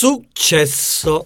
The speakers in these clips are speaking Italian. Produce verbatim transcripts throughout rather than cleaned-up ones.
Successo.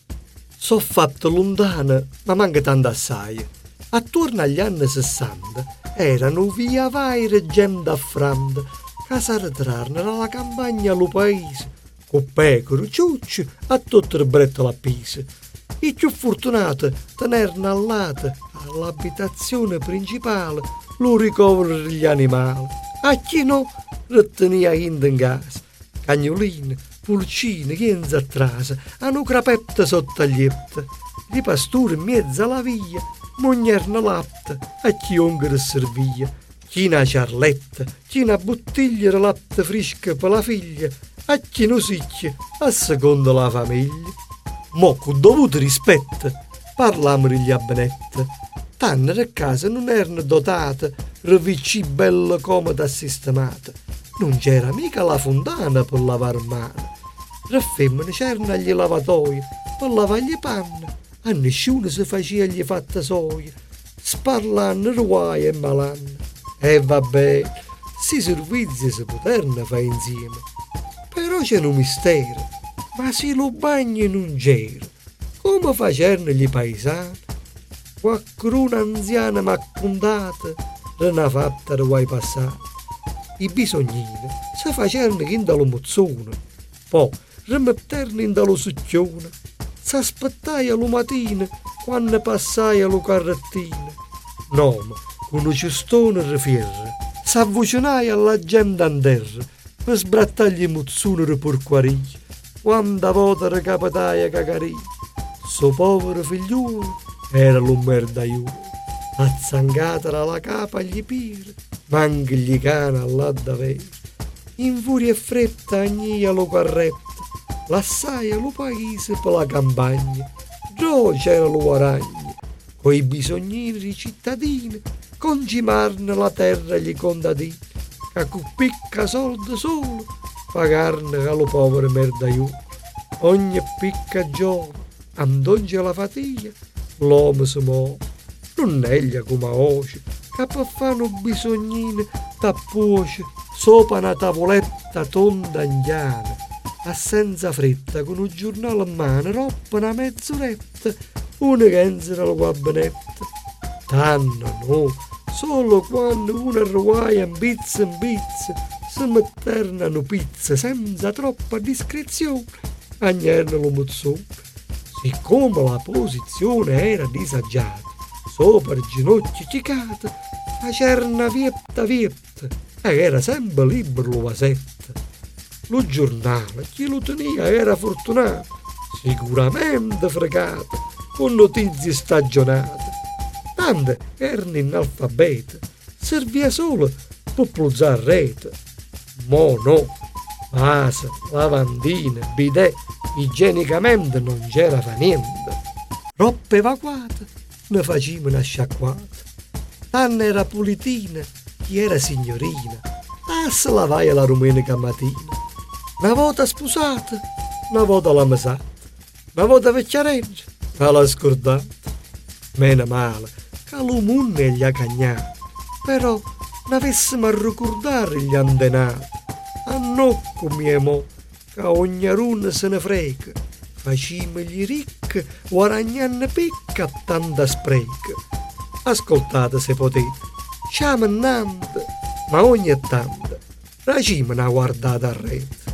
So fatto lontano, ma manca tanto assai. Attorno agli anni sessanta erano via vaire gente affranta che si ritrarne dalla campagna allo paese, con pecore, ciucci, a tutto il bretto appese. I più fortunati tenerno all'ate all'abitazione principale lo ricovero degli animali. A chi no, retenia in casa. Cagnoline, pulcine, chienze atrás, hanno crapette sotto agli ette. Gli pastori in mezzo alla via, mognerne latte, a chi ongere servia. Chi una ciarletta, chi una bottiglia di latte fresco per la figlia, a chi non sicchia, a secondo la famiglia. Mo con dovuto rispetto, parliamo degli abbenette. Tanne le case non erano dotate, rivicci belle comode sistemate. Non c'era mica la fontana per lavare mano. Le femmine c'erano gli lavatoi per lavare le panne. A nessuno si faceva gli fattasoie, sparlanno ruai e malanne. E vabbè, si servizi si poterono fare insieme. Però c'è un mistero, ma se lo bagno non c'era, come facevano gli paesani? Qualcuno anziana ma contata non ha fatta da guai passati. I bisognini si facevano in dallo mozzone, poi rimetterno in dallo succhione, si aspettava lo mattino quando passava lo carrettino. No, ma con un cestone di ferro si avvicinava alla gente a terra per sbrattargli i mozzoni di porquaria. Quanta volta recapitava cacaria, suo povero figliuolo era lo merdaiuolo. Azzangata dalla capa gli pire, manca gli cana là davvero. In furia e fretta agnia lo carretta, lassaia lo paese per la campagna. Giù c'era lo guaragno, coi bisognini di cittadini, concimarne la terra gli contadini, che con picca soldi solo pagarne allo povero merdaiuolo. Ogni picca giova, andonge la fatica, l'uomo si muove. Non neglia come oggi, che per fare un bisognino da puoce sopra una tavoletta tonda indiana, a senza fretta, con un giornale in mano, roppa una mezz'oretta, una genzera al gabinetto. Tanno no, solo quando una ruaia in pizza in pizza si metternano pizza senza troppa discrezione, agnerno lo mozzone. Siccome la posizione era disagiata, sopra i ginocchi ciccate, facevano vietta vietta, e era sempre libero lo vasetto. Lo giornale, chi lo tenia era fortunato, sicuramente fregato, con notizie stagionate. Tante erano in alfabeto, serviva solo per pluzzare rete. Mo no, vase, lavandine, bidet, igienicamente non c'era fa niente. Roppe evacuate, ne facevano una sciacquata. Tanne era pulitina, chi era signorina, ah se lavaia la domenica mattina. Una volta sposata, una volta la mesata, una volta vecchiareggia, ma l'ha scordata. Meno male che lo munne gli ha cagnato, però n'avessimo a ricordare gli antenati. A no come mo, che ogni runa se ne frega, facimogli ricchi, guadagnanne picca a tanta spreca. Ascoltate se potete, sciamannante, ma ogni tanto, racimene a guardare a rete.